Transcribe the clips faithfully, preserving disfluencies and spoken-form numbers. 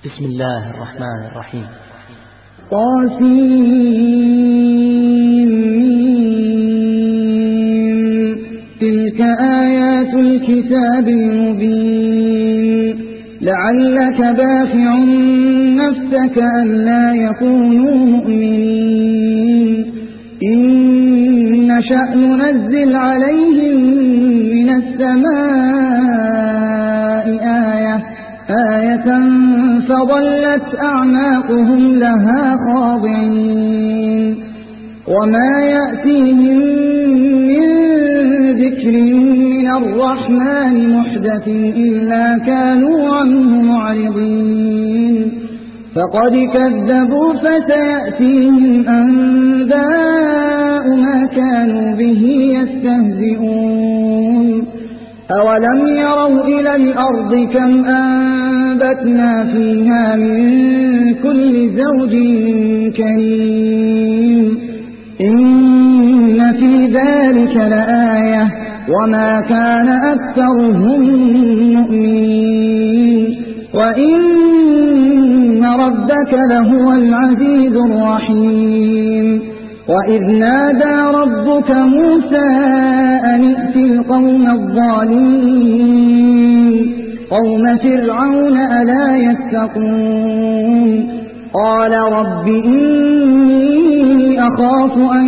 بسم الله الرحمن الرحيم. طاسين تلك آيات الكتاب المبين لعلك باخع نفسك ألا يكونوا مؤمنين إن نشأ ننزل عليهم من السماء آية آية فظلت أعناقهم لها خاضعين وما يأتيهم من ذكر من الرحمن محدث إلا كانوا عنه معرضين فقد كذبوا فسيأتيهم أنباء ما كانوا به يستهزئون أولم يروا إلى الأرض كم أنبتنا فيها من كل زوج كريم إن في ذلك لآية وما كان أكثرهم مؤمنين وإن ربك لهو العزيز الرحيم وإذ نادى ربك موسى أن ائت القوم الظالمين قوم فرعون ألا يتقون قال رب إني أخاف أن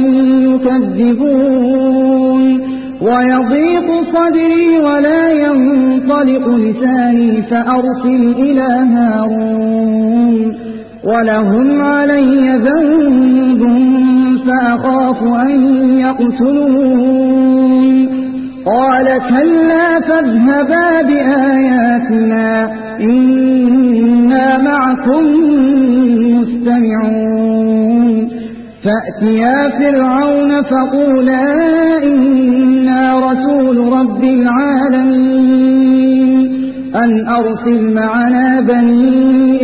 يكذبون ويضيق صدري ولا ينطلق لساني فأرسل إلى هارون ولهم علي ذنب فأخاف أن يقتلون قال كلا فاذهبا بآياتنا إنا معكم مستمعون فأتيا فرعون فقولا إنا رسول رب العالمين أن أرسل معنا بني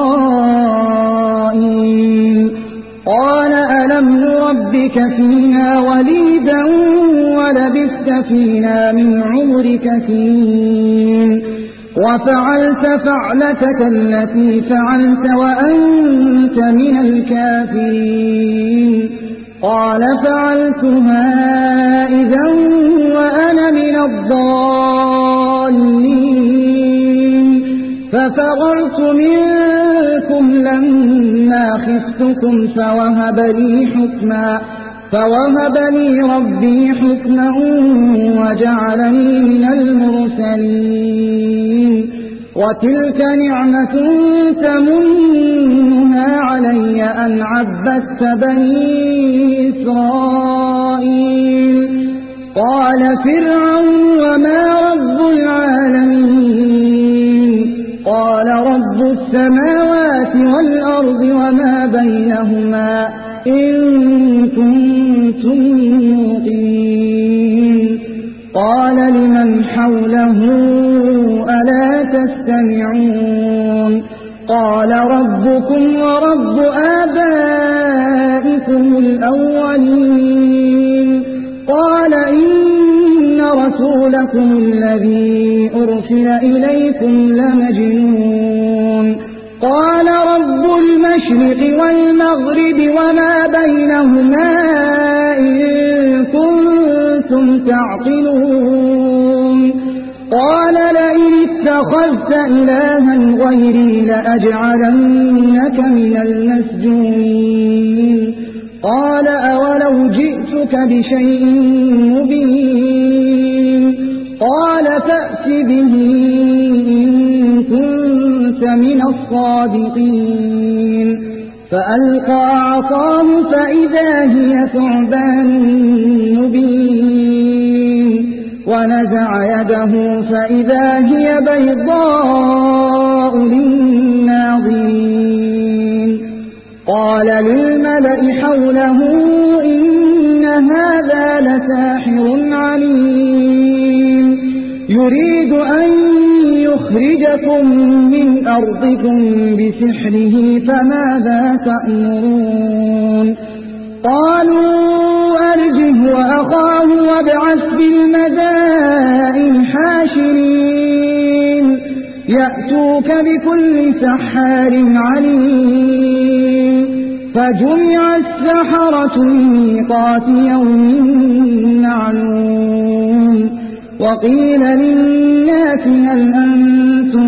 إسرائيل قال ألم نربك فينا وليدا ولبثت فينا من عمرك سنين وفعلت فعلتك التي فعلت وأنت من الكافرين قال فعلتها إذا وأنا من الضالين ففررت منكم لما خفتكم فوهب لي حكما فوهب لي ربي حكما وجعلني من المرسلين وتلك نعمة تمنها علي أن عبدت بني إسرائيل قال فرعون وما رب العالمين قال رب السماوات والأرض وما بينهما إن كنتم موقنين قال لمن حوله ألا تستمعون قال ربكم ورب آبائكم الأولين قال إن رسولكم الذي أرسل إليكم لمجنون قال رب المشرق والمغرب وما بينهما إن كنتم تعقلون قال لئن اتخذت إلها غيري لأجعلنك من المسجونين قال أولو جئتك بشيء مبين قال فأت به إن كنت من الصادقين فألقى عصاه فإذا هي ثعبان مبين ونزع يده فإذا هي بيضاء للناظرين قال للملأ حوله إن هذا لساحر عليم يريد أن يخرجكم من أرضكم بسحره فماذا تأمرون قالوا أرجه وأخاه وابعث في المدائن حاشرين يأتوك بكل سحار عليم فجمع السحرة لميقات يوم معلوم وقيل للناس هل أنتم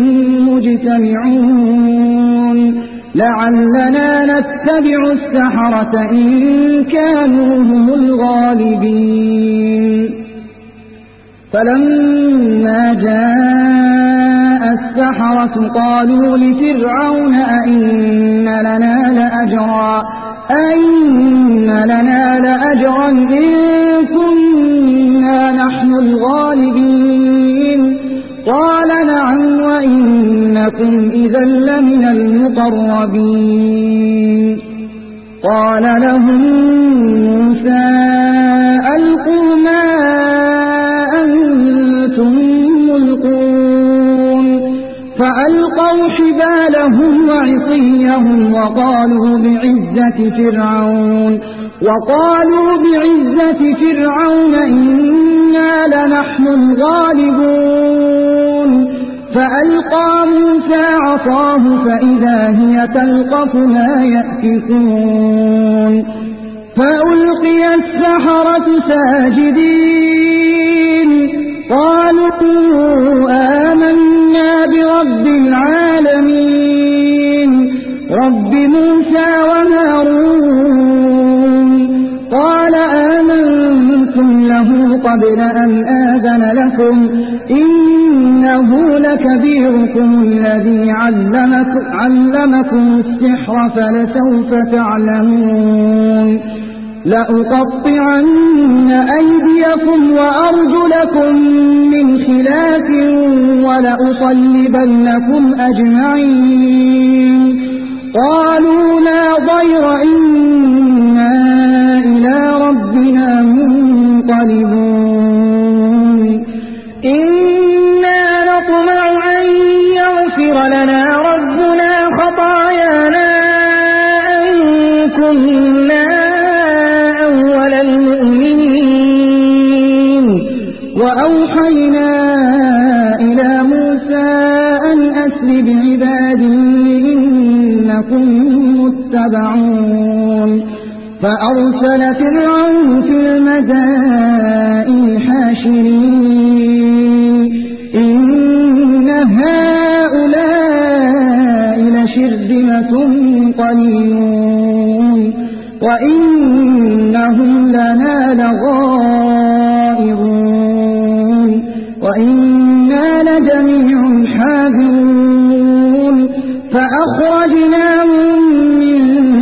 مجتمعون لعلنا نتبع السحرة إن كانوا هم الغالبين فلما جاء السحرة قالوا لفرعون أئن لنا لأجرا أئن لنا لأجرا إن كنا نحن الغالبين قال نعم وإنكم إذا لمن المقربين قال لهم موسى ألقوا ما أنتم ملقون فألقوا حبالهم وعصيهم وقالوا بعزة فرعون وقالوا بعزة فرعون إنا لنحن الغالبون فألقى موسى عصاه فإذا هي تلقف ما يأفكون فألقي السحرة ساجدين قالوا آمنا برب العالمين رب موسى وهارون قال آمنتم له قبل أن آذن لكم إنه لكبيركم الذي علمكم, علمكم السحر فلسوف تعلمون لأقطعن أيديكم وأرجلكم من خلاف ولأصلبنكم أجمعين قالوا لا ضير إنا إلى ربنا منقلبون إنا نطمع أن يغفر لنا ربنا خطايانا أن كنا أول المؤمنين وأوحينا إلى موسى أن أسر بعبادي إنكم متبعون فأرسل فرعون في المدائن حاشرين إن هؤلاء لشرذمة قليلون وإنهم لنا لغائظون وإنا لجميع حاذرون فأخرجناهم من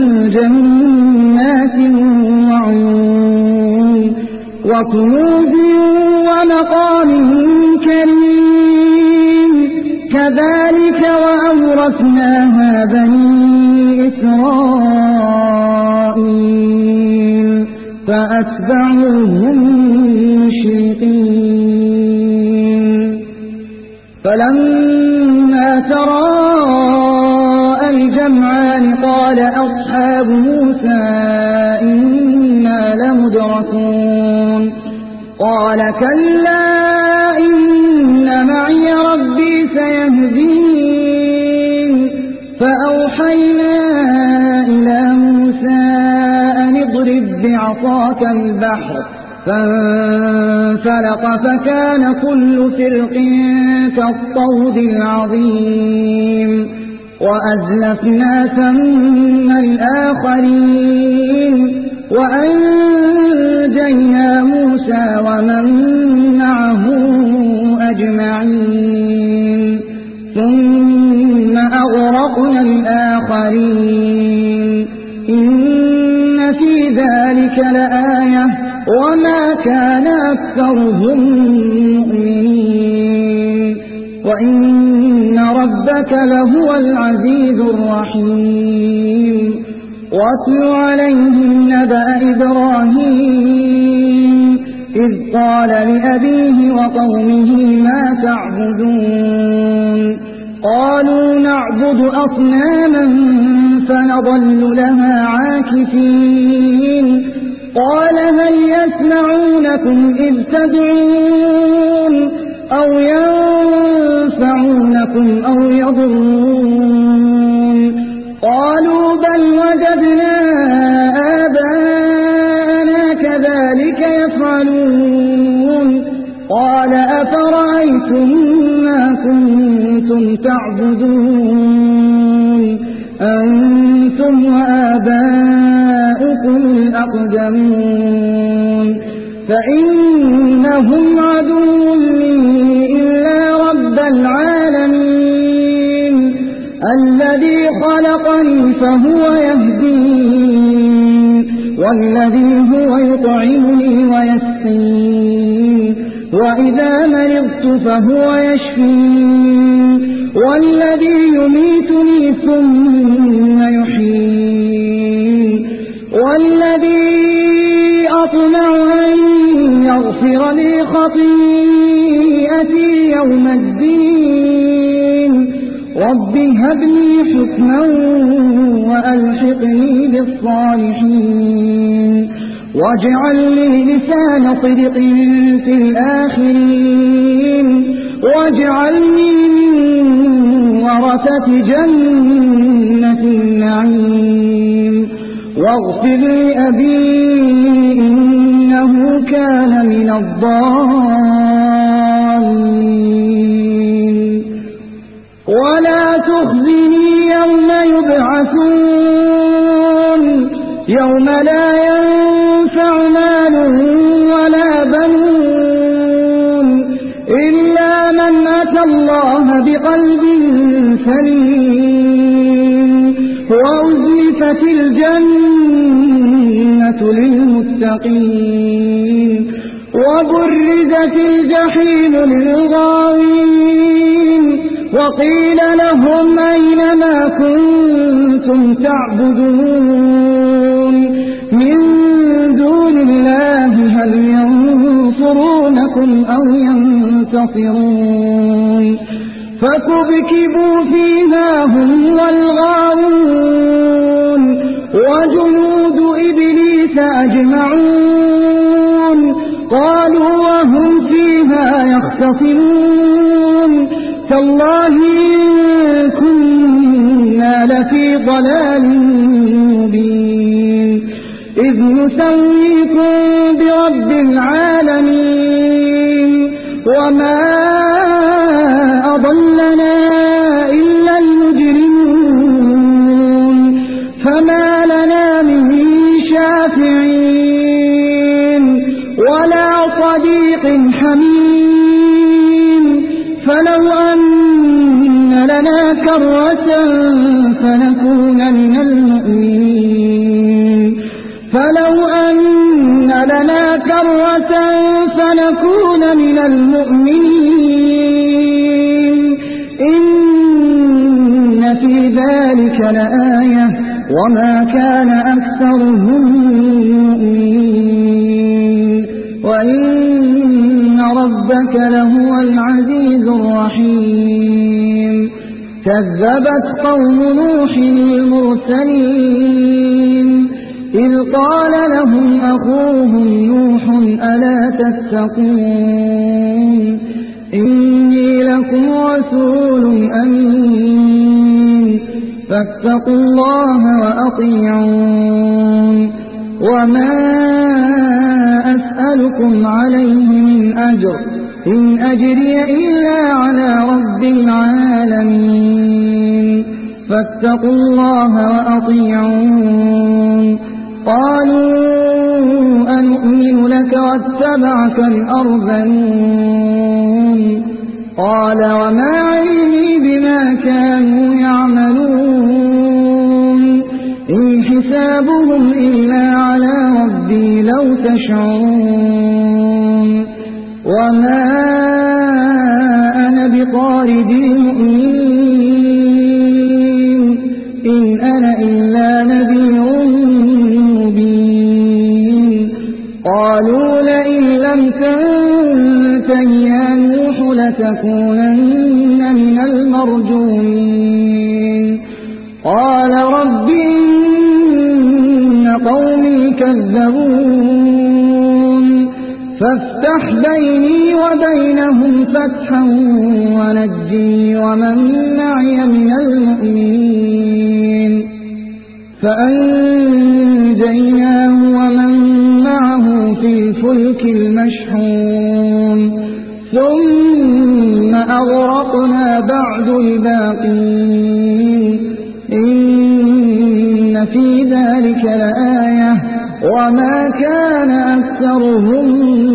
جنات وعيون وكنوز ومقام كريم كذلك وأورثناها بني إسرائيل فأتبعوهم مشرقين فلما تراءى الجمعان قال أصحاب موسى إنا لمدركون قال كلا إن معي ربي سيهدين فأوحينا إلى موسى أن اضرب بعصاك البحر فانفلق فكان كل فرق كالطود العظيم وأزلفنا ثم الآخرين وأنجينا موسى ومن معه أجمعين ثم أغرقنا الآخرين إن في ذلك لآية وما كان أكثرهم مؤمنين وإن ربك لهو العزيز الرحيم واتل عليهم نبأ إبراهيم إذ قال لأبيه وقومه ما تعبدون قالوا نعبد أصناما فنظل لها عاكفين قال هل يسمعونكم إذ تدعون أو ينفعونكم أو يضرون قالوا بل وجدنا آباءنا كذلك يفعلون قال أفرأيتم ما كنتم تعبدون أنتم وآباؤكم الأقدمون فإنهم عدو لي إلا رب العالمين الذي خلقني فهو يهدين والذي هو يطعمني ويسقين وإذا مرضت فهو يشفين والذي يميتني ثم يحيين والذي أطمع أن يغفر لي خطيئتي يوم الدين رب هب لي حكما وألحقني بالصالحين واجعل لي لسان صدق في الآخرين واجعلني من ورثة جنة النعيم واغفر لأبي إنه كان من الضالين ولا تخزني يوم يبعثون يوم لا ينفع مال ولا بنون إلا من أتى الله بقلب سليم وأزلفت الجنة للمتقين وبرزت الجحيم للغاوين وقيل لهم أين ما كنتم تعبدون من دون الله هل ينصرونكم أو ينتصرون فكبكبوا فيها هم والغاوون وجنود إبليس أجمعون قالوا وهم فيها يختصمون تالله كنا لفي ضلال مبين إذ نسويكم برب العالمين وما أضلنا إلا المجرمون فما لنا من شافعين ولا صديق حميم فلو أن لنا كرة فنكون من المؤمنين فلو أن لنا كرة فنكون من المؤمنين إن في ذلك لآية وما كان أكثرهم مؤمنين وإن ربك لهو العزيز الرحيم كذبت قوم نوح المرسلين إذ قال لهم أخوهم نوح ألا تتقون إني لكم رسول أمين فاتقوا الله وأطيعون وما أسألكم عليه من أجر إن أجري إلا على رب العالمين فاتقوا الله وأطيعون قالوا أنؤمن لك واتبعك الأرذلون قال وما علمي بما كانوا يعملون إن حسابهم إلا على ربي لو تشعرون وما أنا بطارد المؤمنين إن أنا إلا نذير مبين قالوا لئن لم تنته يا نوح لتكونن من المرجومين قال رب إن قومي كذبون فافتح بيني وبينهم فتحا ونجني ومن معي من المؤمنين فأنجيناه ومن معه في الفلك المشحون ثم أغرقنا بعد الباقين إن في ذلك لآية وما كان أكثرهم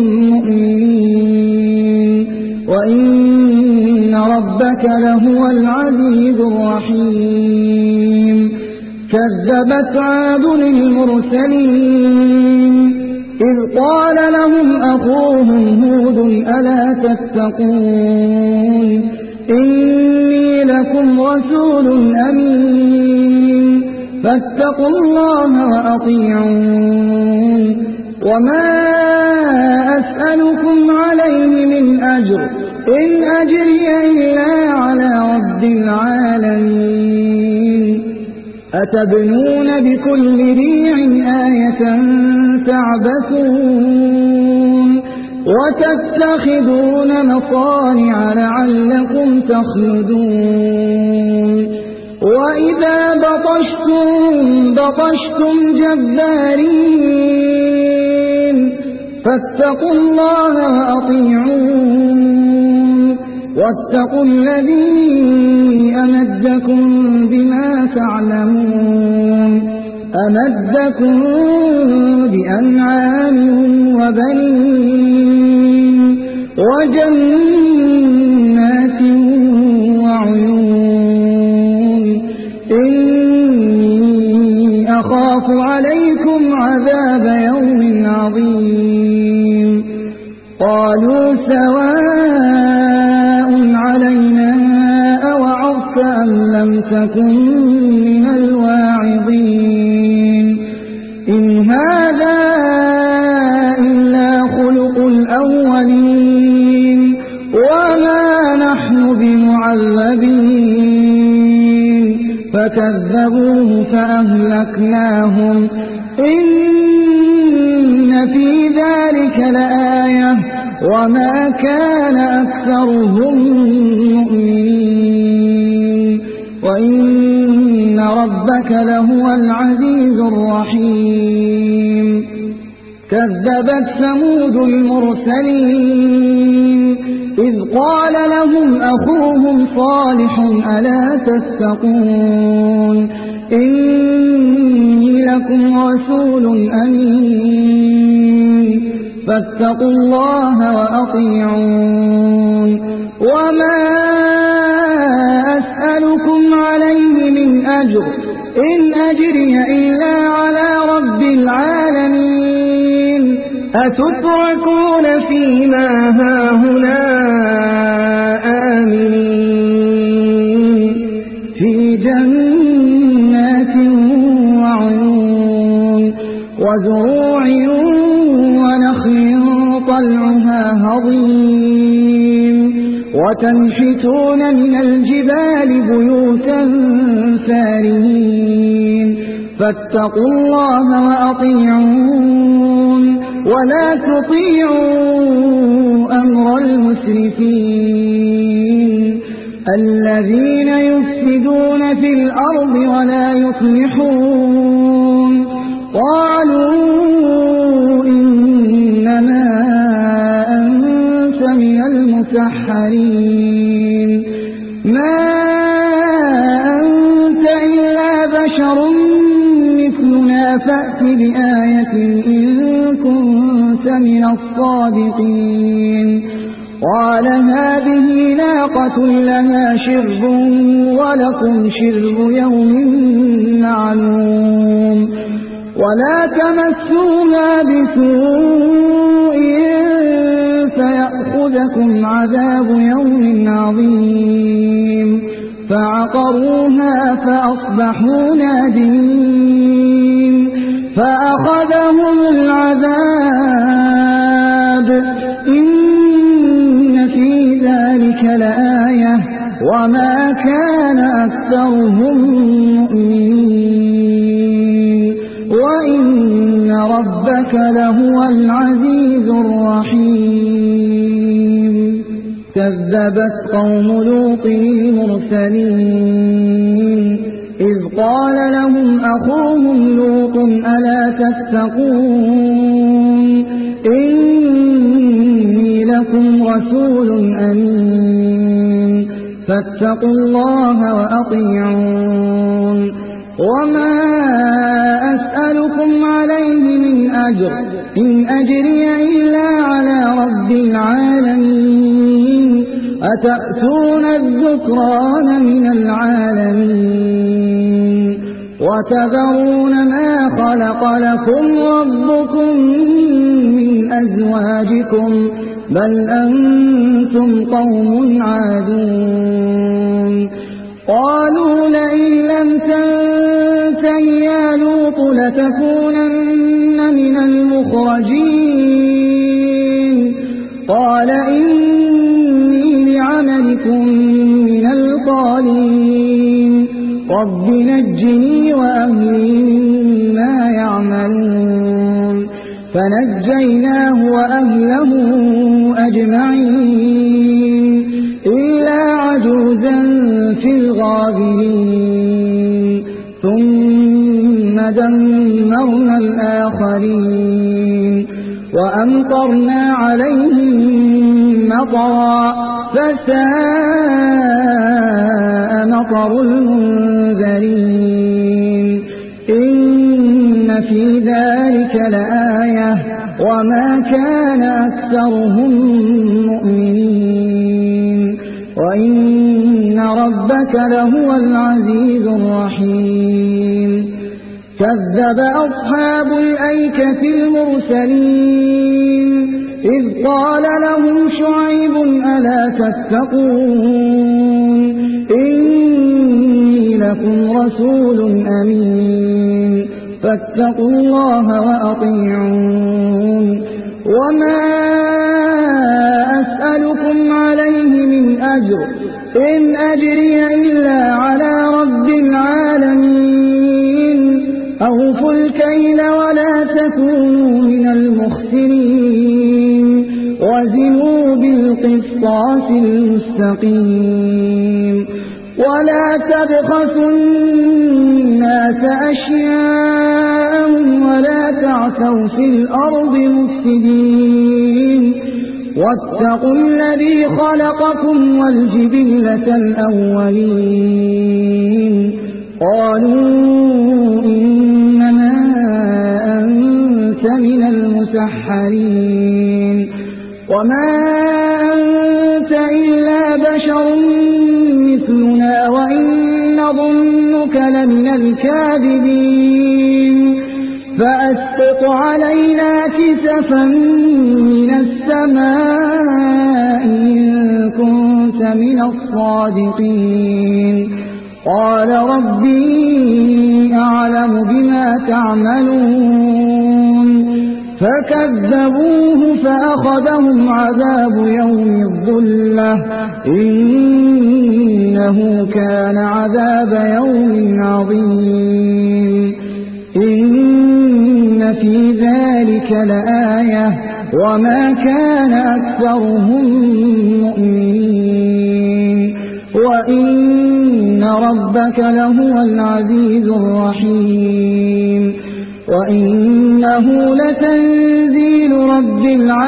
مؤمنين وإن ربك لهو العزيز الرحيم كذبت عاد المرسلين إذ قال لهم أخوهم هود ألا تتقون إني لكم رسول أمين فاتقوا الله وأطيعون وما أسألكم عليه من أجر إن أجري إلا على رب العالمين أتبنون بكل ريع آية تعبثون وتتخذون مصانع لعلكم تخلدون وإذا بطشتم بطشتم جبارين فاتقوا الله وأطيعون واتقوا الذي أمدكم بما تعلمون أمدكم بأنعام وبنين وجنات وعيون إني أخاف عليكم عذاب يوم عظيم قالوا سواء علينا أوعظت أم لم تكن من الواعظين إن هذا إلا خلق الأولين وما نحن بمعذبين فكذبوه فأهلكناهم إن في ذلك لآية وما كان أكثرهم مؤمنين وإن ربك لهو العزيز الرحيم كذبت ثمود المرسلين إذ قال لهم أخوهم صالح ألا تتقون إني لكم رسول أمين فاتقوا الله وأطيعون وما أسألكم عليه من أجر إن أجري إلا على رب العالمين أتتركون فيما هاهنا آمنين في جنات وعيون وزروع ونخل طلعها هضيم وتنحتون من الجبال بيوتا فارهين فاتقوا الله وأطيعون ولا تطيعوا أمر المسرفين الذين يفسدون في الأرض ولا يصلحون قالوا إنما أنت من المسحرين ما أنت إلا بشر مثلنا فأت بآية إن كنت من الصادقين قال هذه ناقة لها شرب ولكم شرب يوم معلوم ولا تمسوها بسوء فيأخذكم عذاب يوم عظيم فعقروها فأصبحوا نادمين فأخذهم العذاب إن في ذلك لآية وما كان أكثرهم مؤمنين وإن ربك لهو العزيز الرحيم كذبت قوم لوط المرسلين إذ قال لهم أخوهم لوط ألا تتقون إني لكم رسول أمين فاتقوا الله وأطيعون وما أسألكم عليه من أجر إن أجري إلا على رب العالمين أتأتون الذكران من العالمين وتذرون ما خلق لكم ربكم من أزواجكم بل أنتم قوم عادون قالوا لئن لم تنته يا لوط لتكونن من المخرجين قال إني لعملكم من القالين رب نجني وأهلي مما يعملون فنجيناه وأهله أجمعين إلا عجوزا في الغابرين ثم دمرنا الآخرين وأمطرنا عليهم مطرا فساء مطر المنذرين إن في ذلك لآية وما كان أكثرهم مؤمنين وإن ربك لهو العزيز الرحيم كذب أصحاب الأيكة المرسلين إذ قال لهم شعيب ألا تتقون إني لكم رسول أمين فاتقوا الله وأطيعون وما أسألكم عليه من أجر إن أجري إلا على رب العالمين أوفوا الكيل ولا تكونوا من المخسرين وزنوا بالقسطاس المستقيم ولا تبخسوا الناس أشياءهم ولا تعثوا في الأرض مفسدين واتقوا الذي خلقكم والجبلة الأولين قالوا إنما أنت من المسحرين وما أنت إلا بشر مثلنا وإن نظنك لمن الكاذبين فأسقط علينا كسفا من السماء إن كنت من الصادقين قال ربي أعلم بما تعملون فكذبوه فأخذهم عذاب يوم الظلة إنه كان عذاب يوم عظيم إن في ذلك لآية وما كان أكثرهم مؤمنين وإن ربك لهو العزيز الرحيم وإنه لتنزيل رب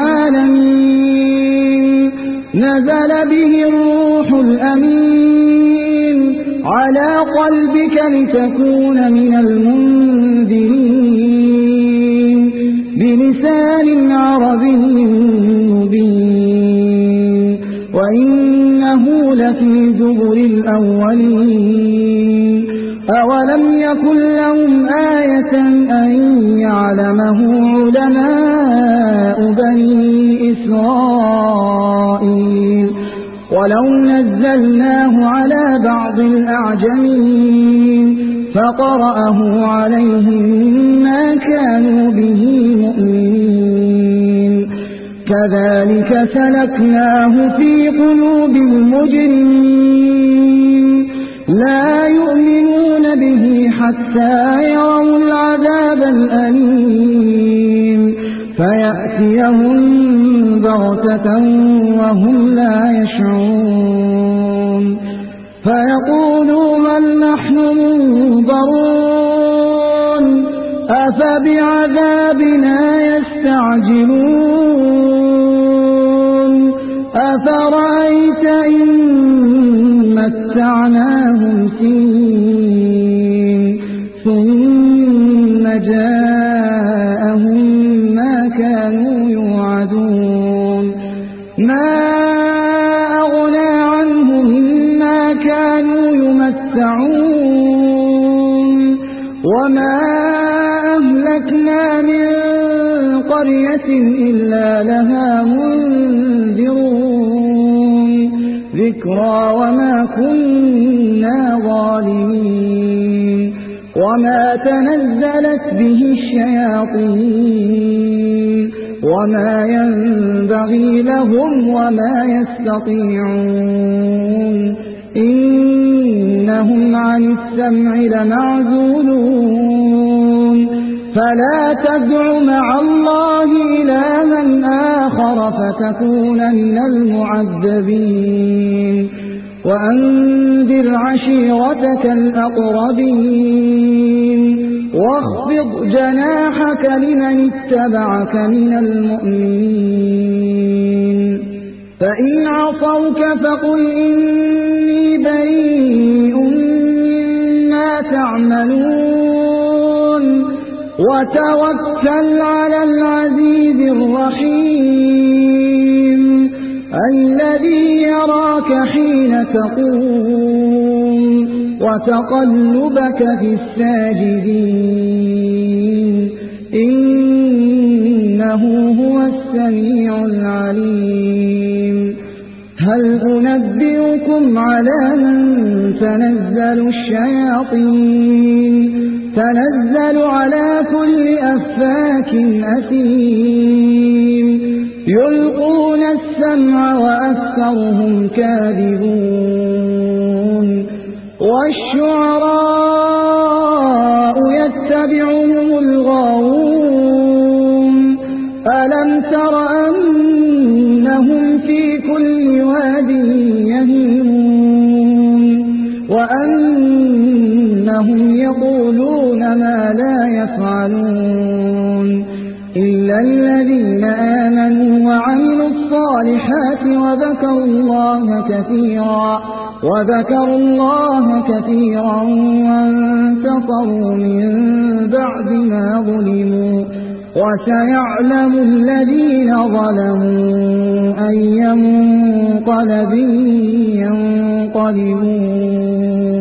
العالمين نزل به الروح الأمين على قلبك لتكون من المنذرين بلسان عربي مبين وإنه لفي زبر الأولين أولم يكن لهم آية أن يعلمه علماء بني إسرائيل ولو نزلناه على بعض الأعجمين فقرأه عليهم ما كانوا به مؤمنين كذلك سلكناه في قلوب المجرمين لا يؤمنون به حتى يروا العذاب الأليم فيأتيهم بغتة وهم لا يشعرون فيقولوا هل نحن منظرون أفبعذابنا يستعجلون أفرأيت إن متعناهم سنين ثم جاءهم ما كانوا يوعدون ما أغنى عنهم ما كانوا يمتعون وما أهلكنا من قرية إلا لها منذرون ذكرى وما كنا ظالمين وما تنزلت به الشياطين وما ينبغي لهم وما يستطيعون إنهم عن السمع لمعزولون فلا تدع مع الله إلها آخر فتكون من المعذبين وأنذر عشيرتك الأقربين واخفض جناحك لمن اتبعك من المؤمنين فإن عصوك فقل إني بريء مما تعملون وتوكل على العزيز الرحيم الذي يراك حين تقوم وتقلبك في الساجدين إنه هو السميع العليم هل أنبئكم على من تنزل الشياطين تنزل على كل أفاك أثيم يلقون السمع وأكثرهم كاذبون والشعراء يتبعهم الغاوون ألم تر أنهم في كل واد يهيمون وأنهم يقولون ما لا يفعلون إلا الذين آمنوا وعملوا الصالحات وذكروا الله كثيرا وذكروا الله كثيرا وانتصروا من بعد ما ظلموا وسيعلم الذين ظلموا أي منقلب ينقلبون.